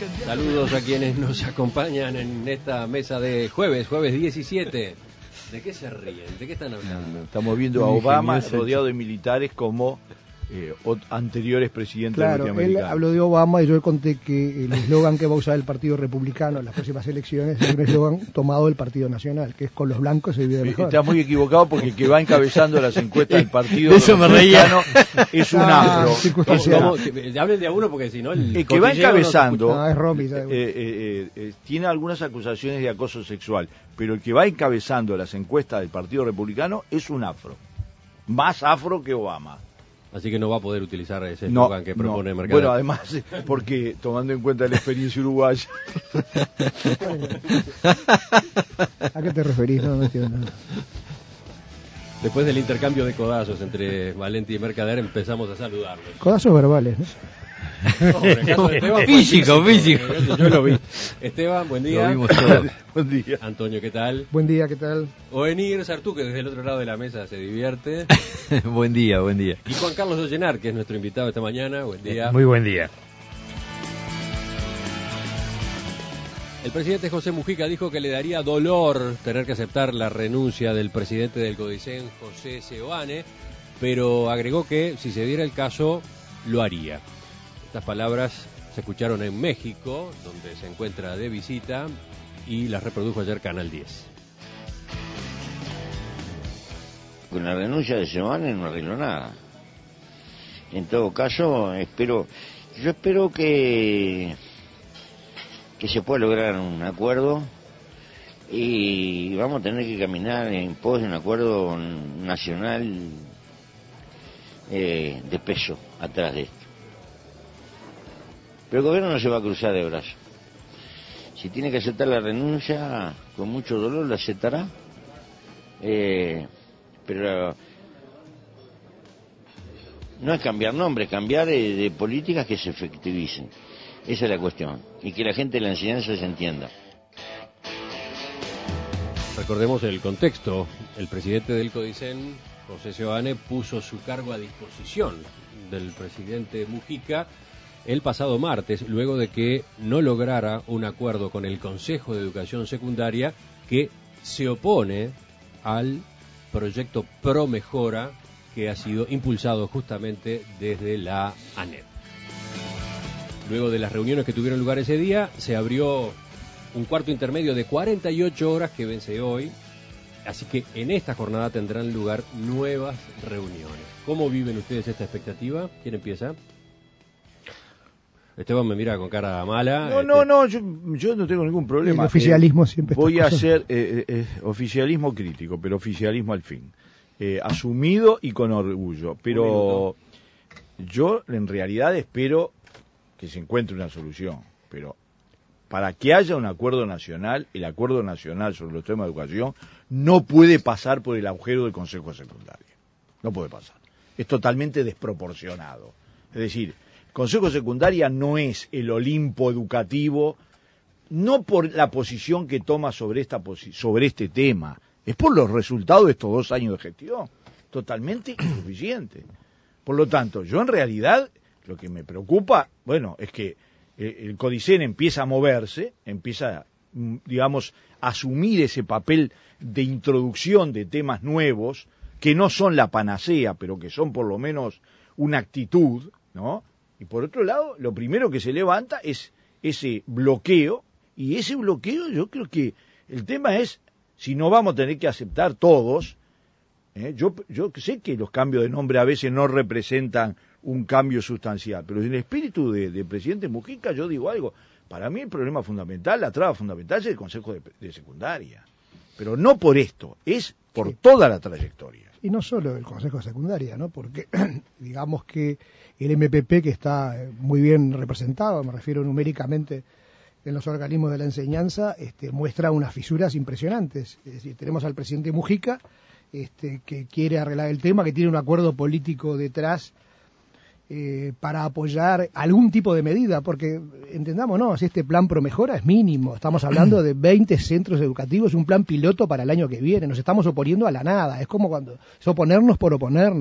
Saludos a quienes nos acompañan en esta mesa de jueves 17. ¿De qué se ríen? ¿De qué están hablando? Estamos viendo a Obama rodeado de militares como anteriores presidentes norteamericanos. Él habló de Obama y yo conté que el eslogan que va a usar el Partido Republicano en las próximas elecciones es un eslogan tomado del Partido Nacional, que es con los blancos se vive mejor. Está muy equivocado porque el que va encabezando las encuestas del Partido Eso me Republicano es un afro. Hablen de a uno porque si no el que va encabezando es Romy, tiene algunas acusaciones de acoso sexual, pero el que va encabezando las encuestas del Partido Republicano es un afro, más afro que Obama. Así que no va a poder utilizar ese eslogan que propone Mercader. Bueno, además, porque tomando en cuenta la experiencia uruguaya. ¿A qué te referís? No entiendo nada. Después del intercambio de codazos entre Valenti y Mercader empezamos a saludarlos. Codazos verbales, ¿no? Físico. Yo lo vi. Esteban, buen día. Lo vimos todos. Buen día. Antonio, ¿qué tal? Buen día, ¿qué tal? Ovenir Sartú, que desde el otro lado de la mesa se divierte. Buen día. Y Juan Carlos Ollenar, que es nuestro invitado esta mañana. Buen día. Muy buen día. El presidente José Mujica dijo que le daría dolor tener que aceptar la renuncia del presidente del CODICEN, José Seoane, pero agregó que, si se diera el caso, lo haría. Estas palabras se escucharon en México, donde se encuentra de visita, y las reprodujo ayer Canal 10. Con la renuncia de Seoane no arregló nada. En todo caso, yo espero que se pueda lograr un acuerdo y vamos a tener que caminar en pos de un acuerdo nacional de peso atrás de esto. Pero el gobierno no se va a cruzar de brazos. Si tiene que aceptar la renuncia, con mucho dolor la aceptará, pero no es cambiar nombres, cambiar de políticas que se efectivicen. Esa es la cuestión, y que la gente de la enseñanza se entienda. Recordemos el contexto. El presidente del CODICEN, José Seoane, puso su cargo a disposición del presidente Mujica el pasado martes, luego de que no lograra un acuerdo con el Consejo de Educación Secundaria, que se opone al proyecto Pro Mejora que ha sido impulsado justamente desde la ANEP. Luego de las reuniones que tuvieron lugar ese día, se abrió un cuarto intermedio de 48 horas que vence hoy, así que en esta jornada tendrán lugar nuevas reuniones. ¿Cómo viven ustedes esta expectativa? ¿Quién empieza? Esteban me mira con cara mala. No, yo no tengo ningún problema. El oficialismo siempre voy a hacer oficialismo crítico, pero oficialismo al fin. Asumido y con orgullo. Pero yo en realidad espero que se encuentre una solución. Pero para que haya un acuerdo nacional, el acuerdo nacional sobre los temas de educación no puede pasar por el agujero del Consejo Secundario. No puede pasar. Es totalmente desproporcionado. Es decir, Consejo Secundaria no es el Olimpo educativo, no por la posición que toma sobre este tema, es por los resultados de estos 2 años de gestión, totalmente insuficiente. Por lo tanto, yo en realidad, lo que me preocupa, es que el CODICEN empieza a moverse, empieza, digamos, a asumir ese papel de introducción de temas nuevos, que no son la panacea, pero que son por lo menos una actitud, ¿no? Y por otro lado, lo primero que se levanta es ese bloqueo, y ese bloqueo yo creo que el tema es, si no vamos a tener que aceptar todos, yo sé que los cambios de nombre a veces no representan un cambio sustancial, pero en el espíritu del presidente Mujica yo digo algo, para mí el problema fundamental, la traba fundamental es el Consejo de Secundaria, pero no por esto, es por toda la trayectoria. Y no solo el Consejo de Secundaria, ¿no? Porque digamos que el MPP, que está muy bien representado, me refiero numéricamente en los organismos de la enseñanza, muestra unas fisuras impresionantes. Es decir, tenemos al presidente Mujica, que quiere arreglar el tema, que tiene un acuerdo político detrás para apoyar algún tipo de medida, porque entendámonos, este plan Pro Mejora es mínimo, estamos hablando de 20 centros educativos, un plan piloto para el año que viene, nos estamos oponiendo a la nada, es como cuando es oponernos por oponernos,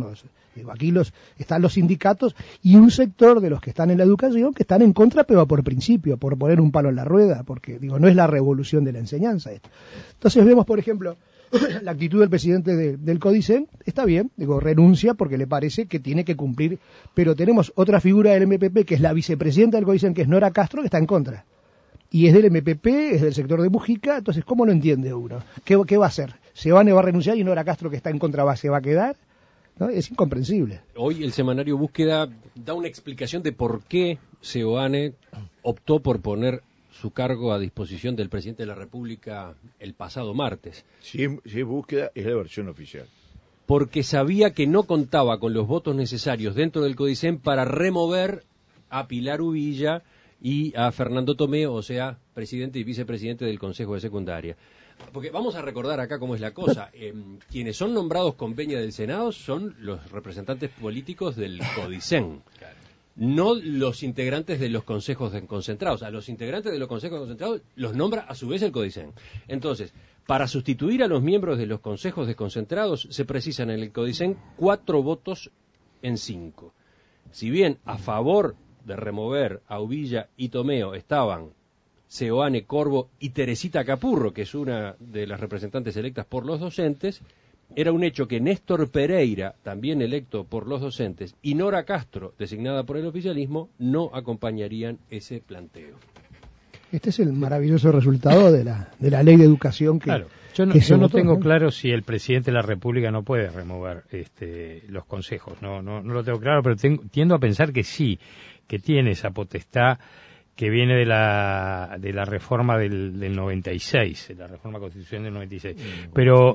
Digo, aquí están los sindicatos y un sector de los que están en la educación que están en contra, pero por principio, por poner un palo en la rueda, porque digo, no es la revolución de la enseñanza esto. Entonces vemos, por ejemplo, la actitud del presidente del CODICEN, está bien, digo, renuncia porque le parece que tiene que cumplir, pero tenemos otra figura del MPP, que es la vicepresidenta del CODICEN, que es Nora Castro, que está en contra. Y es del MPP, es del sector de Mujica, entonces, ¿cómo lo entiende uno? ¿Qué va a hacer? ¿Seoane va a renunciar y Nora Castro, que está en contra, se va a quedar? ¿No? Es incomprensible. Hoy el semanario Búsqueda da una explicación de por qué Seoane optó por poner su cargo a disposición del presidente de la República el pasado martes. Si es Búsqueda, es la versión oficial. Porque sabía que no contaba con los votos necesarios dentro del CODICEN para remover a Pilar Uvilla y a Fernando Tomé, o sea, presidente y vicepresidente del Consejo de Secundaria. Porque vamos a recordar acá cómo es la cosa. Quienes son nombrados con Peña del Senado son los representantes políticos del CODICEN, no los integrantes de los consejos desconcentrados. A los integrantes de los consejos desconcentrados los nombra a su vez el CODICEN. Entonces, para sustituir a los miembros de los consejos desconcentrados se precisan en el CODICEN 4 votos en 5. Si bien a favor de remover a Uvilla y Tomeo estaban Seoane Corvo y Teresita Capurro, que es una de las representantes electas por los docentes, era un hecho que Néstor Pereira, también electo por los docentes, y Nora Castro, designada por el oficialismo, no acompañarían ese planteo. Este es el maravilloso resultado de la ley de educación que... Claro. Yo no tengo claro si el presidente de la República no puede remover los consejos. No lo tengo claro, pero tiendo a pensar que sí, que tiene esa potestad que viene de la reforma del 96, de la reforma constitucional del 96. Pero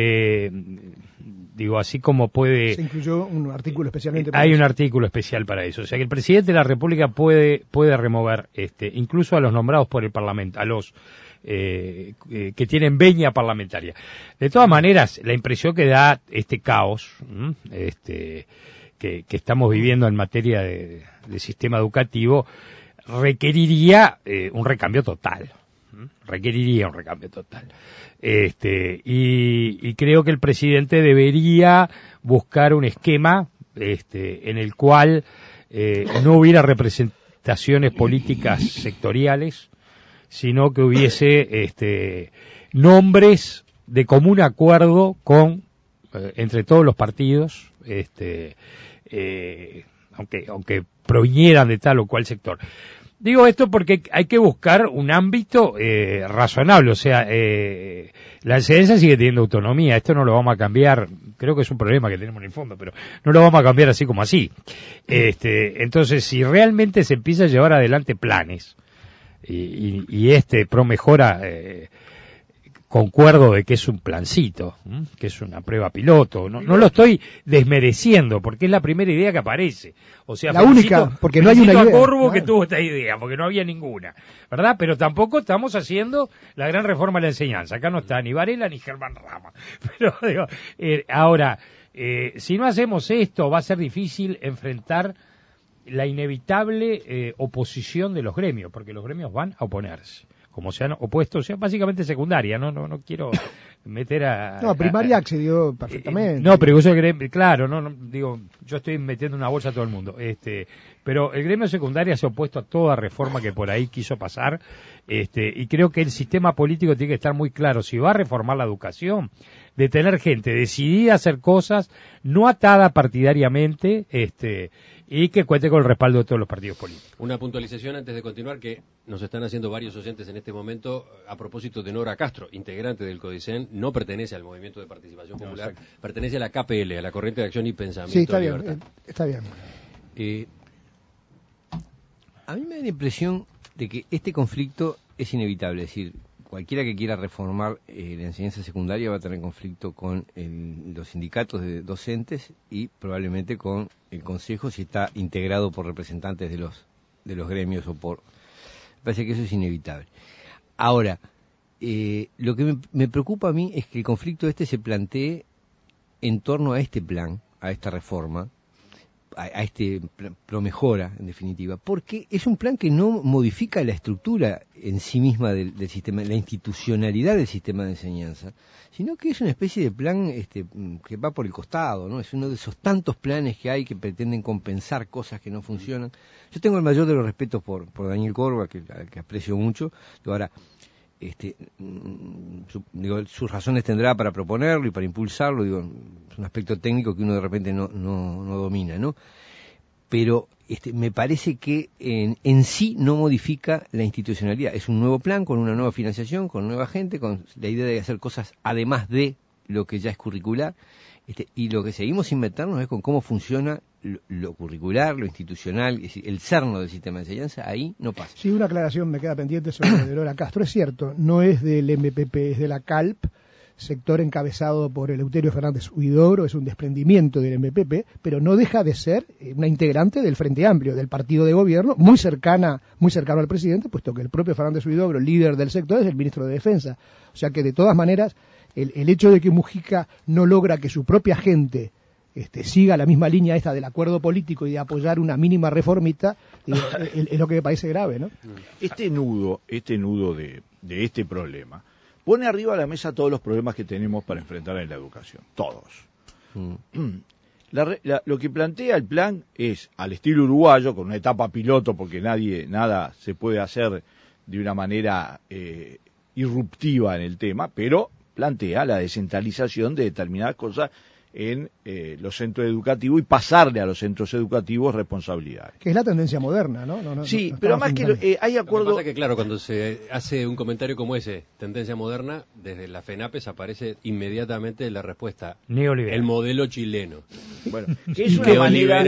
digo, así como puede... Se incluyó un artículo especialmente para eso. Hay un artículo especial para eso. O sea que el presidente de la República puede remover incluso a los nombrados por el Parlamento, a los que tienen veña parlamentaria. De todas maneras, la impresión que da este caos que estamos viviendo en materia de sistema educativo requeriría un recambio total. Y creo que el presidente debería buscar un esquema en el cual no hubiera representaciones políticas sectoriales, sino que hubiese nombres de común acuerdo entre todos los partidos, aunque provinieran de tal o cual sector. Digo esto porque hay que buscar un ámbito razonable, o sea, la enseñanza sigue teniendo autonomía, esto no lo vamos a cambiar, creo que es un problema que tenemos en el fondo, pero no lo vamos a cambiar así como así. Entonces, si realmente se empieza a llevar adelante planes, y ProMejora, concuerdo de que es un plancito, que es una prueba piloto, no lo estoy desmereciendo, porque es la primera idea que aparece. O sea, la única, porque no hay una idea. A Corvo que tuvo esta idea, porque no había ninguna, ¿verdad? Pero tampoco estamos haciendo la gran reforma de la enseñanza. Acá no está ni Varela ni Germán Rama. Pero digo, ahora, si no hacemos esto, va a ser difícil enfrentar la inevitable oposición de los gremios, porque los gremios van a oponerse, como se han opuesto, o sea, básicamente secundaria, no quiero meter a... No, primaria accedió perfectamente. No, pero eso claro, digo, yo estoy metiendo una bolsa a todo el mundo, pero el gremio secundaria se ha opuesto a toda reforma que por ahí quiso pasar, y creo que el sistema político tiene que estar muy claro, si va a reformar la educación, de tener gente decidida a hacer cosas, no atada partidariamente, y que cuente con el respaldo de todos los partidos políticos. Una puntualización antes de continuar que nos están haciendo varios oyentes en este momento a propósito de Nora Castro, integrante del CODICEN, no pertenece al Movimiento de Participación Popular, pertenece a la KPL, a la Corriente de Acción y Pensamiento. Sí, está Libertad. bien, está bien. A mí me da la impresión de que este conflicto es inevitable, es decir, cualquiera que quiera reformar la enseñanza secundaria va a tener conflicto con los sindicatos de docentes y probablemente con el consejo si está integrado por representantes de los gremios o por... Me parece que eso es inevitable. Ahora, lo que me preocupa a mí es que el conflicto se plantee en torno a este plan, a esta reforma, a este Promejora, en definitiva, porque es un plan que no modifica la estructura en sí misma del sistema, la institucionalidad del sistema de enseñanza, sino que es una especie de plan que va por el costado, ¿no? Es uno de esos tantos planes que hay que pretenden compensar cosas que no funcionan. Yo tengo el mayor de los respetos por Daniel Córdoba, al que aprecio mucho. Ahora, sus razones tendrá para proponerlo y para impulsarlo, es un aspecto técnico que uno de repente no domina, ¿no? Pero me parece que en sí no modifica la institucionalidad. Es un nuevo plan con una nueva financiación, con nueva gente, con la idea de hacer cosas además de lo que ya es curricular, y lo que seguimos sin meternos es con cómo funciona lo curricular, lo institucional, es decir, el cerno del sistema de enseñanza, ahí no pasa. Sí, una aclaración me queda pendiente sobre de Lola Castro. Es cierto, no es del MPP, es de la CALP, sector encabezado por Eleuterio Fernández Huidobro, es un desprendimiento del MPP, pero no deja de ser una integrante del Frente Amplio, del partido de gobierno, muy cercano al presidente, puesto que el propio Fernández Huidobro, líder del sector, es el ministro de Defensa. O sea que de todas maneras, el hecho de que Mujica no logra que su propia gente siga la misma línea esta del acuerdo político y de apoyar una mínima reformita, es lo que me parece grave, ¿no? Este nudo de este problema pone arriba de la mesa todos los problemas que tenemos para enfrentar en la educación, todos. Lo que plantea el plan es al estilo uruguayo, con una etapa piloto, porque nada se puede hacer de una manera irruptiva en el tema, pero plantea la descentralización de determinadas cosas en los centros educativos y pasarle a los centros educativos responsabilidades. Que es la tendencia moderna, ¿no? Sí, pero más que hay acuerdo... Lo que pasa es que, claro, cuando se hace un comentario como ese, tendencia moderna, desde la FENAPES aparece inmediatamente la respuesta neoliberal, el modelo chileno. Bueno, que es una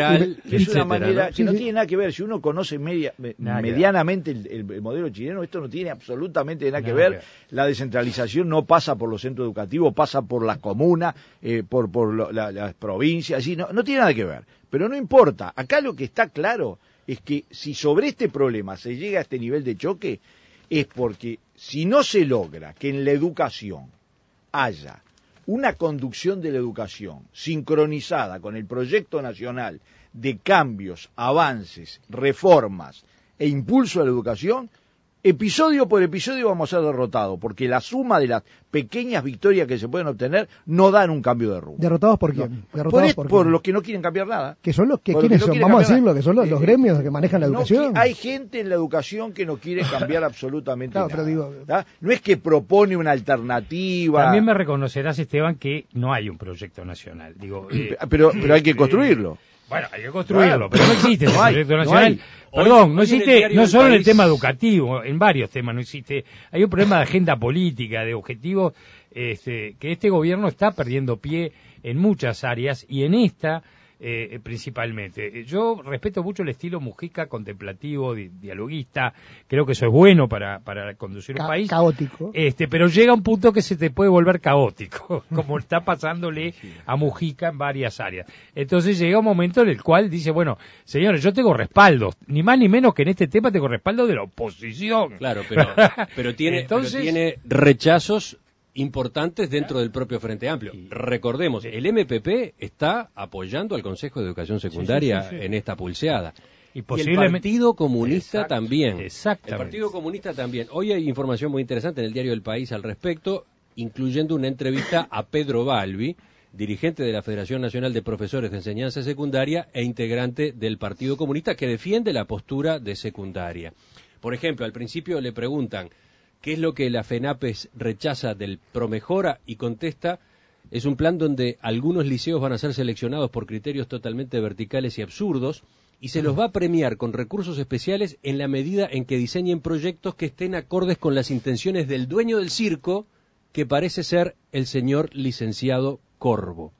manera que no tiene nada que ver. Si uno conoce medianamente el modelo chileno, esto no tiene absolutamente nada que ver. La descentralización no pasa por los centros educativos, pasa por las comunas, por las provincias, así, no tiene nada que ver. Pero no importa, acá lo que está claro es que si sobre este problema se llega a este nivel de choque, es porque si no se logra que en la educación haya una conducción de la educación sincronizada con el proyecto nacional de cambios, avances, reformas e impulso a la educación, episodio por episodio vamos a ser derrotados, porque la suma de las pequeñas victorias que se pueden obtener no dan un cambio de rumbo. ¿Derrotados por quién? Por los que no quieren cambiar nada. ¿Que son los que quiénes son? Vamos a decirlo, que son los gremios que manejan la educación. Hay gente en la educación que no quiere cambiar absolutamente nada. Pero digo, no es que propone una alternativa. También me reconocerás, Esteban, que no hay un proyecto nacional. Pero hay que construirlo. Bueno, hay que construirlo, pero no existe ese proyecto nacional. Perdón, no existe, no solo en el tema educativo, en varios temas no existe. Hay un problema de agenda política, de objetivos, que este gobierno está perdiendo pie en muchas áreas y en esta principalmente. Yo respeto mucho el estilo Mujica, contemplativo, dialoguista. Creo que eso es bueno para conducir un país. Caótico. Pero llega un punto que se te puede volver caótico, como está pasándole a Mujica en varias áreas. Entonces llega un momento en el cual dice, bueno, señores, yo tengo respaldo, ni más ni menos que en este tema tengo respaldo de la oposición. Claro, pero tiene rechazos importantes dentro del propio Frente Amplio. Recordemos, el MPP está apoyando al Consejo de Educación Secundaria en esta pulseada. Y el Partido Comunista también. Exactamente. El Partido Comunista también. Hoy hay información muy interesante en el diario El País al respecto, incluyendo una entrevista a Pedro Balbi, dirigente de la Federación Nacional de Profesores de Enseñanza Secundaria e integrante del Partido Comunista, que defiende la postura de secundaria. Por ejemplo, al principio le preguntan ¿qué es lo que la FENAPES rechaza del Promejora? Y contesta, es un plan donde algunos liceos van a ser seleccionados por criterios totalmente verticales y absurdos y se los va a premiar con recursos especiales en la medida en que diseñen proyectos que estén acordes con las intenciones del dueño del circo, que parece ser el señor licenciado Corvo.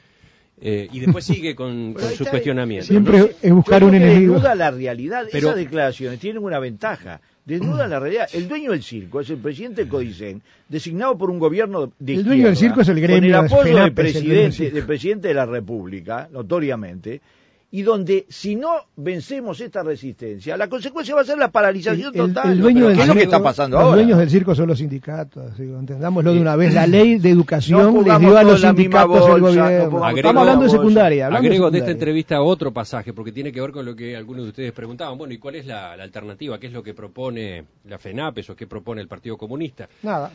Y después sigue con su cuestionamiento. Siempre es buscar un enemigo. Desnuda la realidad, esas declaraciones tienen una ventaja. Desnuda la realidad. El dueño del circo es el presidente del CODICEN, designado por un gobierno de izquierda. El dueño del circo es el gremio. Con el apoyo del presidente de la República, notoriamente, y donde si no vencemos esta resistencia, la consecuencia va a ser la paralización total. El dueño del ¿Qué es lo que circo, está pasando los ahora? dueños del circo son los sindicatos, digo, entendámoslo de una vez. La ley de educación No les dio a los pongamos todos en la misma sindicatos el bolsa, gobierno. no pongamos Estamos hablando de todos en la secundaria. Agrego de esta entrevista otro pasaje, porque tiene que ver con lo que algunos de ustedes preguntaban. Bueno, ¿y cuál es la alternativa? ¿Qué es lo que propone la FENAPES o qué propone el Partido Comunista? Nada.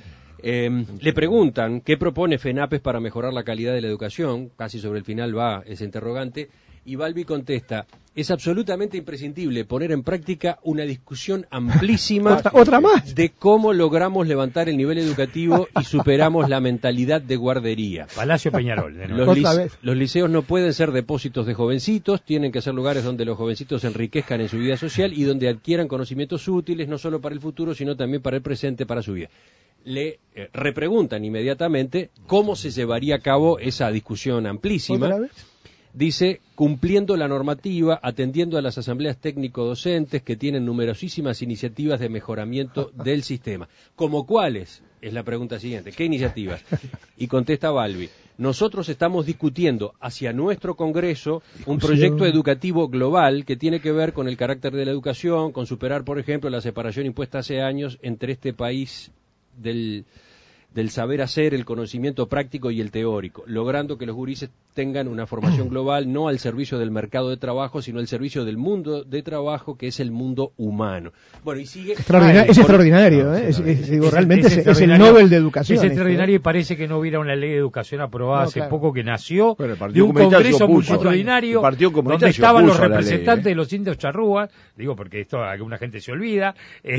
Le preguntan qué propone FENAPES para mejorar la calidad de la educación, casi sobre el final va ese interrogante, y Balbi contesta: es absolutamente imprescindible poner en práctica una discusión amplísima otra más de cómo logramos levantar el nivel educativo y superamos la mentalidad de guardería. Palacio Peñarol. De nuevo. Los liceos no pueden ser depósitos de jovencitos, tienen que ser lugares donde los jovencitos se enriquezcan en su vida social y donde adquieran conocimientos útiles no solo para el futuro, sino también para el presente, para su vida. Le repreguntan inmediatamente cómo se llevaría a cabo esa discusión amplísima. ¿Otra vez? Dice, cumpliendo la normativa, atendiendo a las asambleas técnico-docentes que tienen numerosísimas iniciativas de mejoramiento del sistema. ¿Como cuáles? Es la pregunta siguiente. ¿Qué iniciativas? Y contesta Balbi: nosotros estamos discutiendo hacia nuestro Congreso un proyecto educativo global que tiene que ver con el carácter de la educación, con superar, por ejemplo, la separación impuesta hace años entre este país del saber hacer, el conocimiento práctico y el teórico, logrando que los gurises tengan una formación global, no al servicio del mercado de trabajo, sino al servicio del mundo de trabajo, que es el mundo humano. Bueno, y sigue... Es extraordinario, realmente es el Nobel de Educación. Es extraordinario y parece que no hubiera una ley de educación aprobada hace poco que nació de un congreso multitudinario donde estaban los representantes de los indios charrúas, digo porque esto alguna gente se olvida,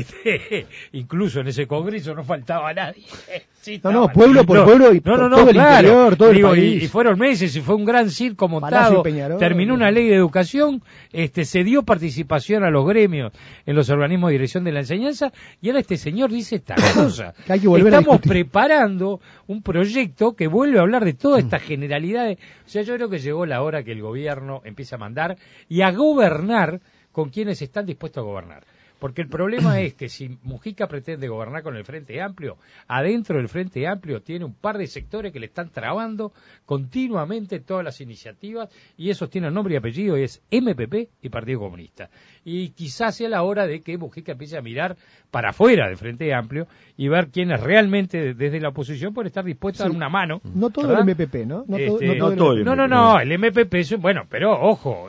incluso en ese congreso no faltaba nadie. Sí, pueblo por pueblo y todo el interior, todo el país. Y fueron meses y fue un gran circo montado. Terminó una ley de educación, se dio participación a los gremios en los organismos de dirección de la enseñanza y ahora este señor dice esta cosa. Estamos preparando un proyecto que vuelve a hablar de todas estas generalidades. O sea, yo creo que llegó la hora que el gobierno empiece a mandar y a gobernar con quienes están dispuestos a gobernar. Porque el problema es que si Mujica pretende gobernar con el Frente Amplio, adentro del Frente Amplio tiene un par de sectores que le están trabando continuamente todas las iniciativas y esos tienen nombre y apellido, y es MPP y Partido Comunista. Y quizás sea la hora de que Mujica empiece a mirar para afuera del Frente Amplio y ver quiénes realmente desde la oposición pueden estar dispuestos a dar una mano. No todo el MPP, ¿no? No, el MPP es, bueno, pero ojo,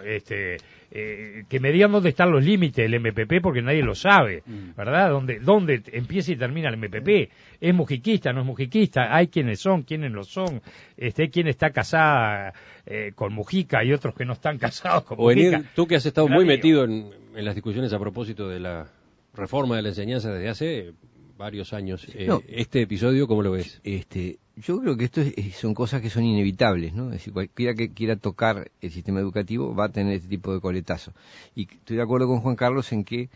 que me digan dónde están los límites del MPP porque nadie lo sabe, ¿verdad? ¿Dónde empieza y termina el MPP? ¿Es mujiquista, no es mujiquista? Hay quienes son, quienes lo son. Hay quien está casada con Mujica y otros que no están casados con Mujica. Tú que has estado muy metido en las discusiones a propósito de la reforma de la enseñanza desde hace varios años, este episodio, ¿cómo lo ves? Yo creo que esto son cosas que son inevitables, ¿no? Es decir, cualquiera que quiera tocar el sistema educativo va a tener este tipo de coletazo. Y estoy de acuerdo con Juan Carlos en que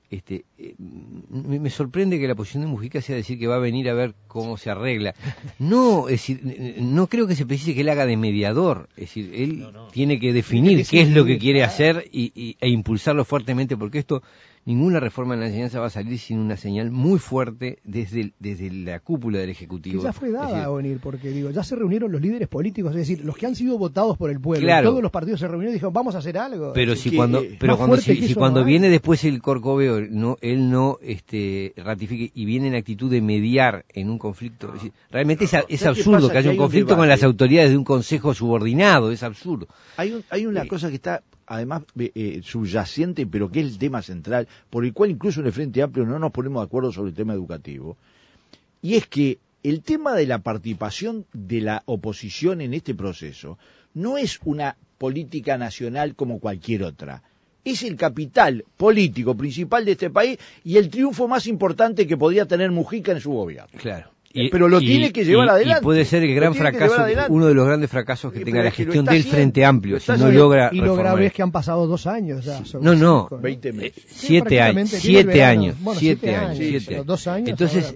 me sorprende que la posición de Mujica sea decir que va a venir a ver cómo se arregla. No, es decir, no creo que se precise que él haga de mediador. Es decir, él tiene que definir qué es lo que quiere hacer e impulsarlo fuertemente, porque ninguna reforma en la enseñanza va a salir sin una señal muy fuerte desde la cúpula del Ejecutivo. Que ya fue dada a venir, porque ya se reunieron los líderes políticos, es decir, los que han sido votados por el pueblo. Claro. Todos los partidos se reunieron y dijeron, vamos a hacer algo. Pero cuando viene después el Corcoveo, él no ratifique y viene en actitud de mediar en un conflicto. Es decir, realmente es absurdo que haya un conflicto con las autoridades de un consejo subordinado, es absurdo. Hay una cosa que está además subyacente, pero que es el tema central, por el cual incluso en el Frente Amplio no nos ponemos de acuerdo sobre el tema educativo, y es que el tema de la participación de la oposición en este proceso no es una política nacional como cualquier otra, es el capital político principal de este país y el triunfo más importante que podía tener Mujica en su gobierno. Claro. Pero lo tiene que llevar adelante. Y puede ser el gran fracaso, uno de los grandes fracasos que tenga la gestión del Frente Amplio, si no logra reformar. Y lo grave es que han pasado 2 años ya. 20 meses. 7 años. 7 años. Bueno, 7 años. 2 años. Entonces,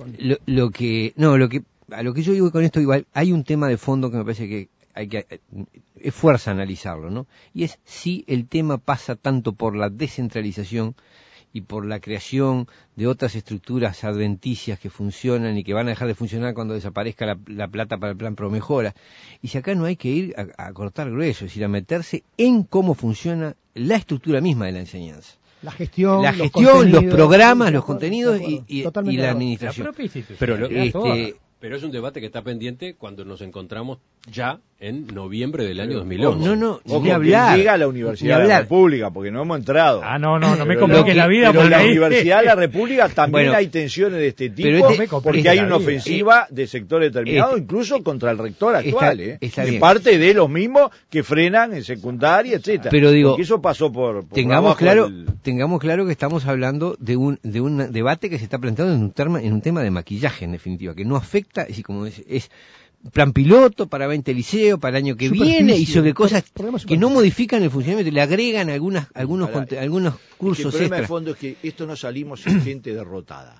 a lo que yo digo con esto, igual, hay un tema de fondo que me parece que es fuerza analizarlo, ¿no? Y es si el tema pasa tanto por la descentralización y por la creación de otras estructuras adventicias que funcionan y que van a dejar de funcionar cuando desaparezca la plata para el plan Promejora. Y si acá no hay que ir a cortar grueso, es decir, a meterse en cómo funciona la estructura misma de la enseñanza. La gestión, los programas, los contenidos y la administración. La propia institución. Pero es un debate que está pendiente cuando nos encontramos ya en noviembre del año 2011. No, o ni hablar. Llega a la Universidad de la República, porque no hemos entrado. No me compliques la vida. Pero en la ahí. Universidad de la República también Bueno, hay tensiones de este tipo, pero porque hay una ofensiva de sectores determinados, incluso contra el rector actual, está de bien. parte de los mismos que frenan en secundaria, etcétera. Pero digo, porque eso pasó por tengamos claro que estamos hablando de un debate que se está planteando en un tema de maquillaje, en definitiva, que no afecta, así como es plan piloto para 20 liceos, para el año que viene, y sobre cosas que no modifican el funcionamiento, le agregan algunos cursos el problema extra. de fondo es que esto no salimos sin gente derrotada.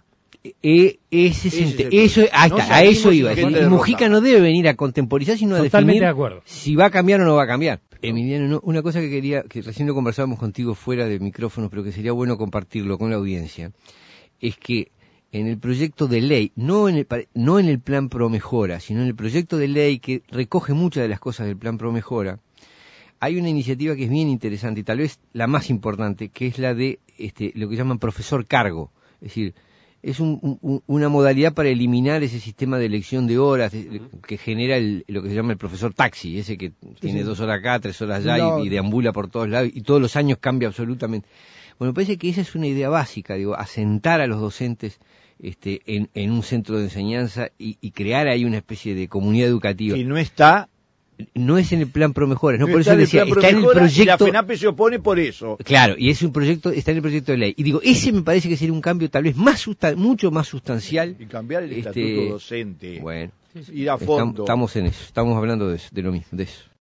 A eso iba. Y Mujica no debe venir a contemporizar, sino a definir si va a cambiar o no va a cambiar. Emiliano, una cosa que recién lo conversábamos contigo fuera de micrófono, pero que sería bueno compartirlo con la audiencia, es que en el proyecto de ley, no en el plan Promejora, sino en el proyecto de ley que recoge muchas de las cosas del plan Promejora, hay una iniciativa que es bien interesante y tal vez la más importante, que es la de lo que llaman profesor cargo. Es decir, es una modalidad para eliminar ese sistema de elección de horas que genera lo que se llama el profesor taxi, ese que tiene 2 horas acá, 3 horas allá y deambula por todos lados y todos los años cambia absolutamente. Bueno, me parece que esa es una idea básica, asentar a los docentes en un centro de enseñanza y crear ahí una especie de comunidad educativa. Y no está... No es en el plan Promejora, no por está eso decía, está en el proyecto... Y la FENAPE se opone por eso. Claro, y es un proyecto, está en el proyecto de ley. Y digo, ese me parece que sería un cambio tal vez mucho más sustancial. Y cambiar el estatuto docente. Bueno, ir a fondo. Estamos en eso, estamos hablando de eso, de lo mismo, de eso.